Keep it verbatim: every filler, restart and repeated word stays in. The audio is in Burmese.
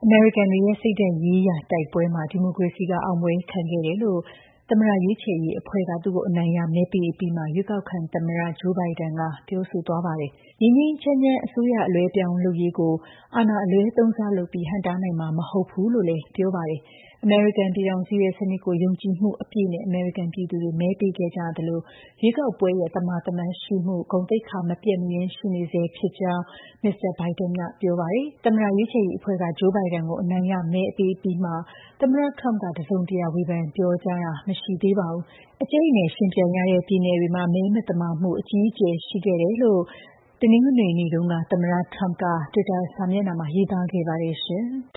အမေရိကန်တွေရဲ့စိတ်ဓာတ်ရေးရာတိုက်ပွဲမှာဒီမိုကရေစီကအောင်ပွဲခံခဲ့တယ်လို့သမ္မတရွေးချယ်ရေးအဖွဲ့ကသူ့ကိုအနိုင်ရမဲပေးအပြီးမှာရွေးကောက်ခံသမ္မတ Joe Biden ကပြောဆိုသွားပါတယ်။ငြိမ်းငြိမ်းချမ်းချမ်းအစိုးရအလွဲအပြောင်းလုပ်ရေးကိုအာဏာအလွဲသုံးစားလုပ်ပြီးဟန့်တားနိုင်မှာမဟုတ်ဘူးလို့လည်းပြောပါတယ်။အမေရိကန်ပြည်ထောင်စုရဲ့စနစ်ကိုယုံကြည်မှုအပြည့်နဲ့အမေရိကန်ပြည်သူတွေမဲပေးခဲ့ကြသလိုရွေးကောက်ပွဲရဲ့သမာသမတ်ရှိမှုဂုဏ်သိက္ခာမပြတ်မယင်းရှိနေဆဲဖြစ်ကြောင်းမစ္စတာ Biden ကပြောပါတယ်။သမ္မတရွေးချယ်ရေးအဖွဲ့က Joe Biden ကိုအနိုင်ရမဲအပေးအပြီးမှာသမ္မတ Trump ကတစုံတရာဝေဖန်ပြောကြားတာမရှိသေးပါဘူး။အကြိတ်အနယ်ယှဉ်ပြိုင်ရတဲ့ပြည်နယ်တွေမှာမဲမသမာမှုအကြီးအကျယ်ရှိခဲ့တယ်လို့တနင်္ဂနွေနေ့တုန်းကသမ္မတ Trump က Twitter စာမျက်နှာမှာရေးသားခဲ့ပါတယ်ရှင်။